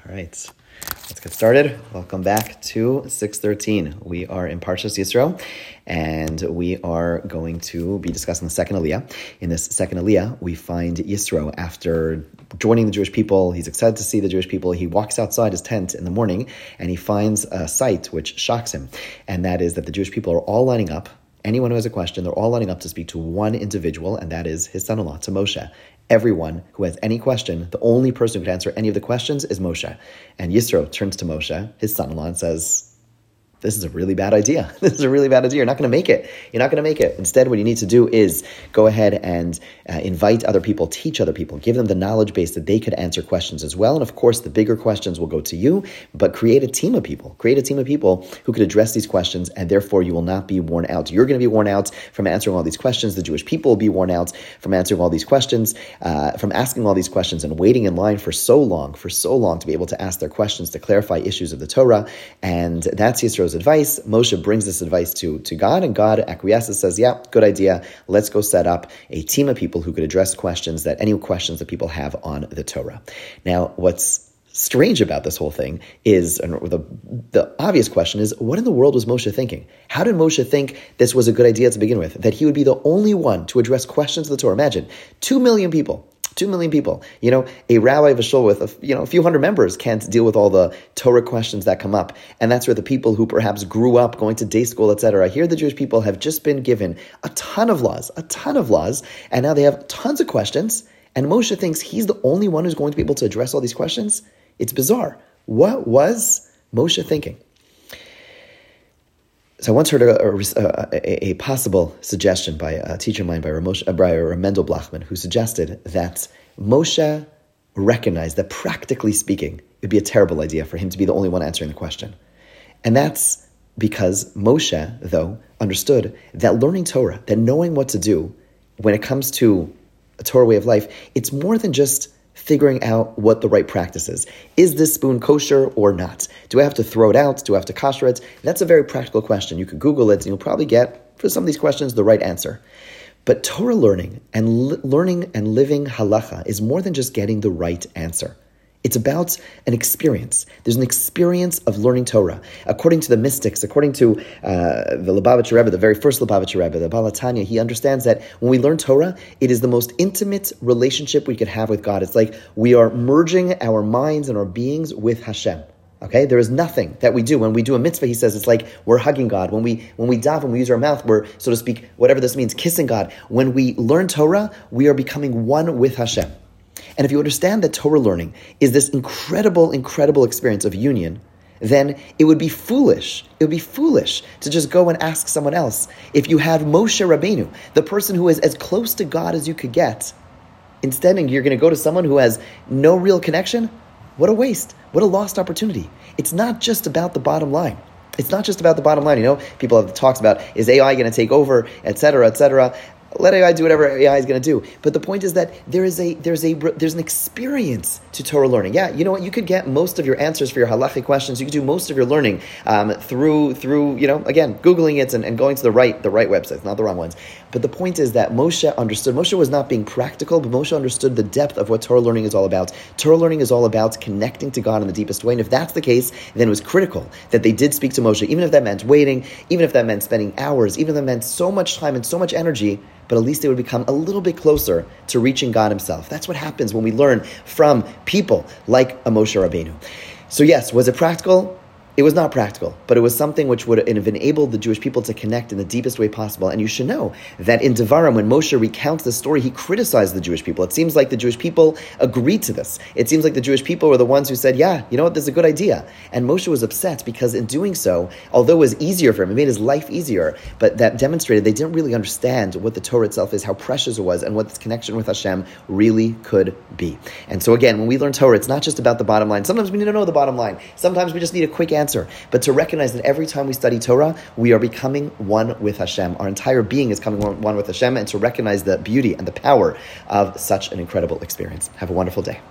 All right, let's get started. Welcome back to 613. We are in Parshas Yisro, and we are going to be discussing the second Aliyah. In this second Aliyah, we find Yisro after joining the Jewish people. He's excited to see the Jewish people. He walks outside his tent in the morning, and he finds a sight which shocks him, and that is that the Jewish people are all lining up. Anyone who has a question, they're all lining up to speak to one individual, and that is his son-in-law, to Moshe. Everyone who has any question, the only person who can answer any of the questions is Moshe. And Yisro turns to Moshe, his son-in-law, and says, this is a really bad idea. This is a really bad idea. You're not going to make it. You're not going to make it. Instead, what you need to do is go ahead and invite other people, teach other people, give them the knowledge base that they could answer questions as well. And of course, the bigger questions will go to you, but create a team of people. Create a team of people who could address these questions, and therefore you will not be worn out. You're going to be worn out from answering all these questions. The Jewish people will be worn out from answering all these questions, from asking all these questions and waiting in line for so long to be able to ask their questions, to clarify issues of the Torah. And that's Yisro's advice. Moshe brings this advice to God, and God acquiesces, says, yeah, good idea. Let's go set up a team of people who could address any questions that people have on the Torah. Now, what's strange about this whole thing is, and the obvious question is, what in the world was Moshe thinking? How did Moshe think this was a good idea to begin with? That he would be the only one to address questions of the Torah. Imagine, 2 million people. 2 million people. A rabbi of a shul with a few hundred members can't deal with all the Torah questions that come up. And that's where the people who perhaps grew up going to day school, etc. Here the Jewish people have just been given a ton of laws, and now they have tons of questions, and Moshe thinks he's the only one who's going to be able to address all these questions. It's bizarre. What was Moshe thinking? So I once heard a possible suggestion by a teacher of mine, by Mendel Blachman, who suggested that Moshe recognized that, practically speaking, it would be a terrible idea for him to be the only one answering the question. And that's because Moshe, though, understood that learning Torah, that knowing what to do when it comes to a Torah way of life, it's more than just figuring out what the right practice is. Is this spoon kosher or not? Do I have to throw it out? Do I have to kosher it? That's a very practical question. You could Google it and you'll probably get, for some of these questions, the right answer. But Torah learning and living halacha is more than just getting the right answer. It's about an experience. There's an experience of learning Torah. According to the mystics, according to the Lubavitcher Rebbe, the very first Lubavitcher Rebbe, the Baal HaTanya, he understands that when we learn Torah, it is the most intimate relationship we could have with God. It's like we are merging our minds and our beings with Hashem. Okay, there is nothing that we do. When we do a mitzvah, he says, it's like we're hugging God. When we daven, when we use our mouth, we're, so to speak, whatever this means, kissing God. When we learn Torah, we are becoming one with Hashem. And if you understand that Torah learning is this incredible, incredible experience of union, then it would be foolish. It would be foolish to just go and ask someone else. If you have Moshe Rabbeinu, the person who is as close to God as you could get, instead you're going to go to someone who has no real connection, what a waste. What a lost opportunity. It's not just about the bottom line. It's not just about the bottom line. People have talks about, is AI going to take over, et cetera, et cetera. Let AI do whatever AI is going to do. But the point is that there's an experience to Torah learning. Yeah, you know what? You could get most of your answers for your halachic questions. You could do most of your learning through again, Googling it and going to the right websites, not the wrong ones. But the point is that Moshe understood. Moshe was not being practical, but Moshe understood the depth of what Torah learning is all about. Torah learning is all about connecting to God in the deepest way. And if that's the case, then it was critical that they did speak to Moshe, even if that meant waiting, even if that meant spending hours, even if that meant so much time and so much energy, but at least they would become a little bit closer to reaching God himself. That's what happens when we learn from people like a Moshe Rabbeinu. So yes, was it practical? It was not practical, but it was something which would have enabled the Jewish people to connect in the deepest way possible. And you should know that in Devarim, when Moshe recounts the story, he criticized the Jewish people. It seems like the Jewish people agreed to this. It seems like the Jewish people were the ones who said, yeah, you know what, this is a good idea. And Moshe was upset because in doing so, although it was easier for him, it made his life easier, but that demonstrated they didn't really understand what the Torah itself is, how precious it was, and what this connection with Hashem really could be. And so again, when we learn Torah, it's not just about the bottom line. Sometimes we need to know the bottom line. Sometimes we just need a quick answer. But to recognize that every time we study Torah, we are becoming one with Hashem. Our entire being is coming one with Hashem, and to recognize the beauty and the power of such an incredible experience. Have a wonderful day.